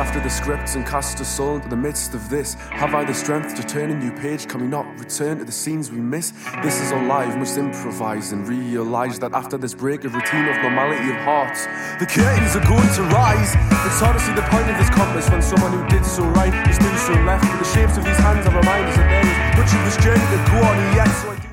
crafted the scripts and cast a soul into the midst of this. Have I the strength to turn a new page? Can we not return to the scenes we miss? This is all live, must improvise and realise that after this break of routine of normality of hearts, the curtains are going to rise. It's hard to see the point of this compass when someone who did so right is still so left. But the shapes of these hands are reminders that there is much of this journey to go on yet. So I do